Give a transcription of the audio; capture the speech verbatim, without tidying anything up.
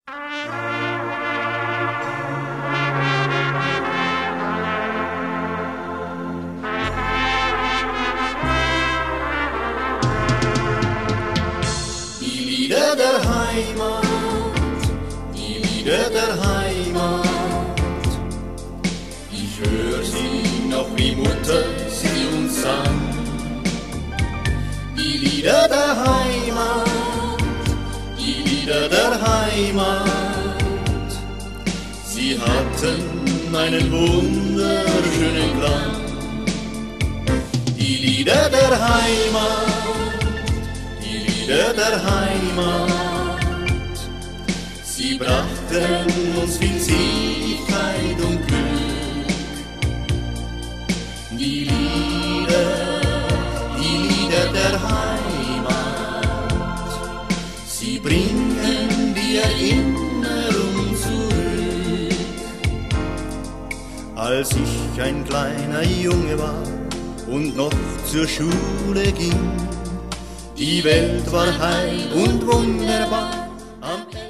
Die Lieder der Heimat, die Lieder der Heimat, ich höre sie noch wie Mutter sie uns sang. Die Lieder der Heimat, die Lieder der Heimat, sie hatten einen wunderschönen Klang. Die Lieder der Heimat, die Lieder der Heimat, sie brachten uns viel Seligkeit und Glück. Die Lieder, die Lieder der Heimat, sie bringen die Erinnerung zurück. Als ich ein kleiner Junge war und noch zur Schule ging, die Welt war heil und wunderbar am